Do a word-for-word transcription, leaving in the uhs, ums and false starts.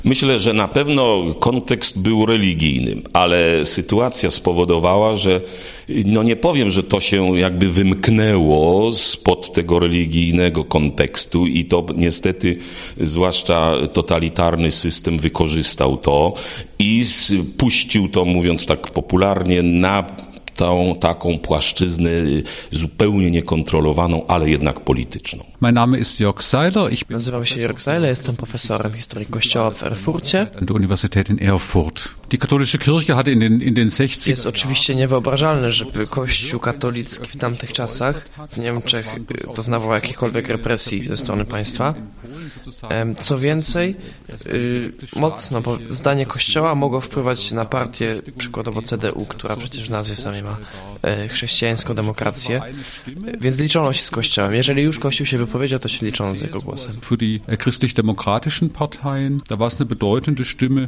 Myślę, że na pewno kontekst był religijny, ale sytuacja spowodowała, że no nie powiem, że to się jakby wymknęło spod tego religijnego kontekstu i to niestety zwłaszcza totalitarny system wykorzystał to i puścił to, mówiąc tak popularnie, na tą taką płaszczyznę zupełnie niekontrolowaną, ale jednak polityczną. Mein Name ist Jörg Seiler. Ich Nazywam się Jörg Seiler, jestem profesorem historii Kościoła w Erfurcie. An der Universität in Erfurt. Die katholische Kirche hatte in den in den sechzigern Jest oczywiście niewyobrażalne, żeby Kościół katolicki w tamtych czasach w Niemczech doznawał jakichkolwiek represji ze strony państwa. Co więcej, mocno, bo zdanie Kościoła mogło wpływać na partię, przykładowo C D U, która przecież w nazwie samej ma chrześcijańską demokrację, więc liczono się z Kościołem. Jeżeli już Kościół się wypowiedział, to się liczono z jego głosem. Für die christlich-demokratischen Parteien, da war es eine bedeutende Stimme.